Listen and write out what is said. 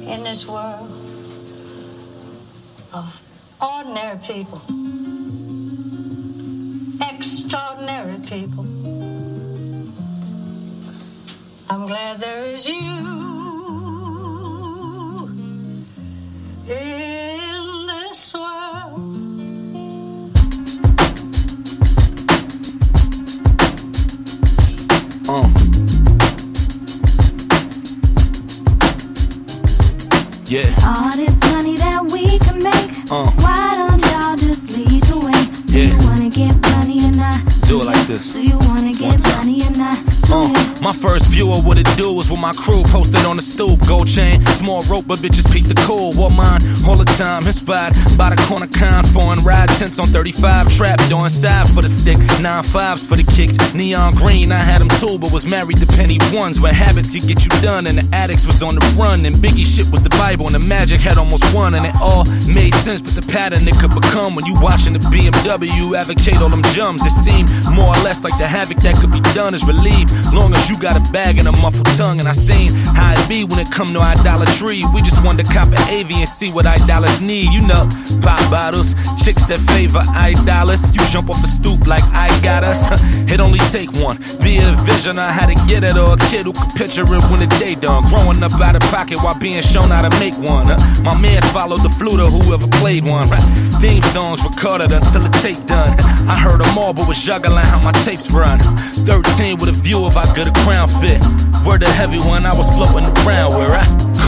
in this world of ordinary people, extraordinary people. I'm glad there is you in this world. Yeah. All this money that we can make, why don't y'all just lead the way? Do you wanna get money or not? Do it like this. Do you wanna get money or not? My first view of what it do was when my crew posted on the stoop. Gold chain, small rope, but bitches peep the cool. Wore mine all the time, inspired by the corner con. Foreign ride tents on 35, trap doing side for the stick. 9.5s for the kicks, neon green. I had them too, but was married to penny ones. Where habits could get you done, and the addicts was on the run. And Biggie shit was the Bible, and the magic had almost won. And it all made sense, but the pattern it could become when you watching the BMW advocate all them jums. It seemed more or less like the havoc that could be done is relieved, long as you got a bag and a muffled tongue. And I seen how it be when it come to idolatry. We just wanted to cop an AV and see what idolaters need. You know, pop bottles, chicks that favor idolaters. You jump off the stoop like I got us. It only take one, be a vision on how to get it, or a kid who could picture it when the day done. Growing up out of pocket while being shown how to make one. My mans followed the flute or whoever played one. Theme songs recorded until the tape done. I heard them all, but was juggling how my tapes run. 13 with a view of how good a crown fit. Word the heavy one, I was floating around where I